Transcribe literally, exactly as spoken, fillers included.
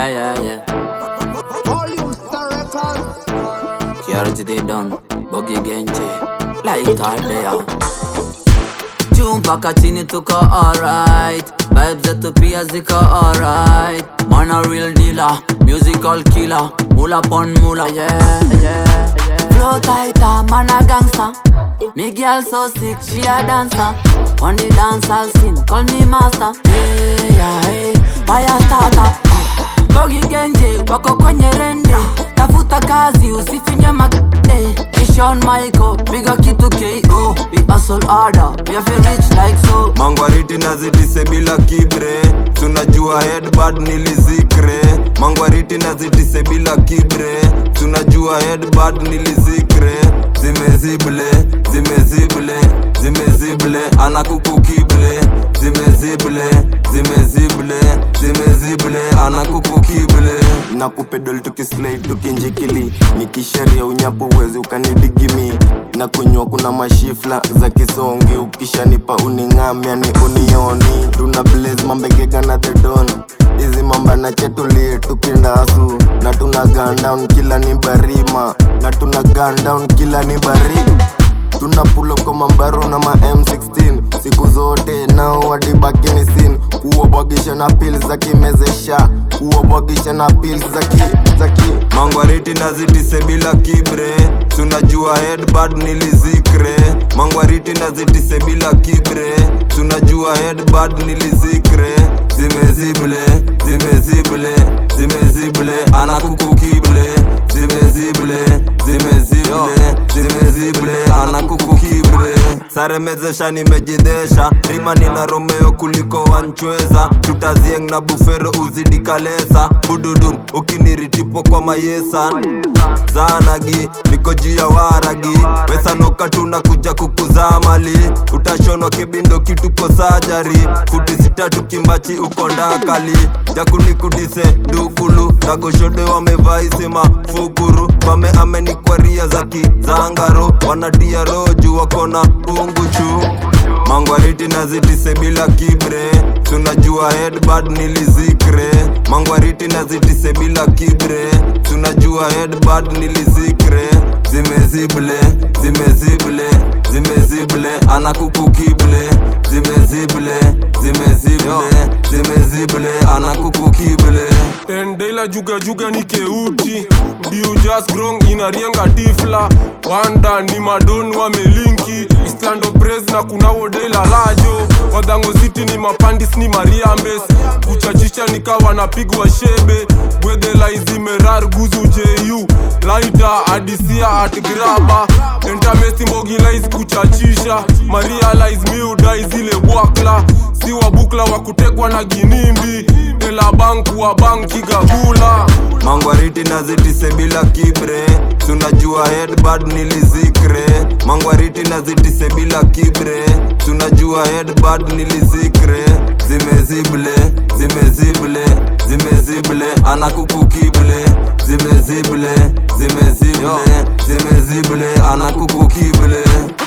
Yeah, yeah, yeah. Security they done, Boogie Genji, like that they are. Juu mpaka chini tuko alright, vibes zetu pia ziko alright. Man a real dealer, musical killer, mula pon mula, yeah, yeah, yeah. Flow tighter, man a gangster. Me girl so sick, she a dancer. On the dance I'll scene, call me master. Hey, yeah, hey, fire starter. Boogie Genji, wako kwenye rende. Tafuta kazi, usifinye makde. Sean Michael, biga kitu K O. We hustle harder, we have rich like so. Mangwariti nazidise bila kibre, tunajua headbad nilizikre. Mangwariti nazidise bila kibre, tunajua headbad nilizikre. Zimezible, zimezible, zimezible, anakuku kible. Zimezible, zimezible, zimezible, anakuku kible. Nakupedol tukislide tukinjikili, nikisharia unyapo uwezi ukanidigimi. Na kunywa kuna mashifla za kisongi, ukishanipa uningami yani unioni. Tuna blaze mambegega na the don, izi mamba na chetulie tukindasu. Na tuna gun down kila ni barima, na tuna gun down kila ni barima. Tuna pull up kwa mambaro na ma M sixteen, siku zote nao wadibaki ni sin. Kuobogisha na pills za kimezesha, kuobogisha na pills za ki, za ki. Mangwariti nazidise bila kibre, tunajua headbad nilizikre. Mangwariti nazidise bila kibre, tunajua headbad nilizikre. Zimezible, zimezible, zimezible, anakuku kible. Zimezible, zimezible, zimezible, anakuku kibre. Sare mezesha nimejidesha, rima nina Romeo kuliko wanchweza. Tutazieng na bufero uzidi kalesa. Bududun, ukiniritipo kwa mayesa. Zanagi, niko juu ya waragi. Wesa noka tunakuja kukuza mali. Utashono kibindo kituko sajari. Kudisita tukimbachi uko ndakali. Jakuni kudise, dukulu. Nagoshode wamevaisema fukuru. Mame ameni kwa ria zaki zangaro. Wanadia roju wakona unguchu. Mangwariti nazidise bila kibre, tunajua headbad nilizikre. Mangwariti nazidise bila kibre, tunajua headbad nilizikre. Zimezible, zimezible, zimezible, anakuku kible. Zimezible, zimezible, zimezible, anakuku kible. Tendela juga juga ni keuti, diu just grong inarienga tifla. Wanda ni madoni wamelinki, Islando Prez na kuna wodela lajo. Wadango City ni mapandis ni mariambes, kuchachisha nikawa napigwa shebe. Gwedela izimerar guzu J U, laita adisia at graba. Entamesti mbogi laiz kuchachisha, Maria laiz miuda izile buakla. Siwa bukla wakutekwa na ginimbi, Ela banku wa banki gagula. Mangwariti nazidise bila kibre, tunajua headbad nilizikre. Mangwariti nazidise bila kibre, tunajua headbad nilizikre. Zimezible, zimezible, zimezible, anakuku kible. Zimezible, zimezible, zimezible, anakuku kible.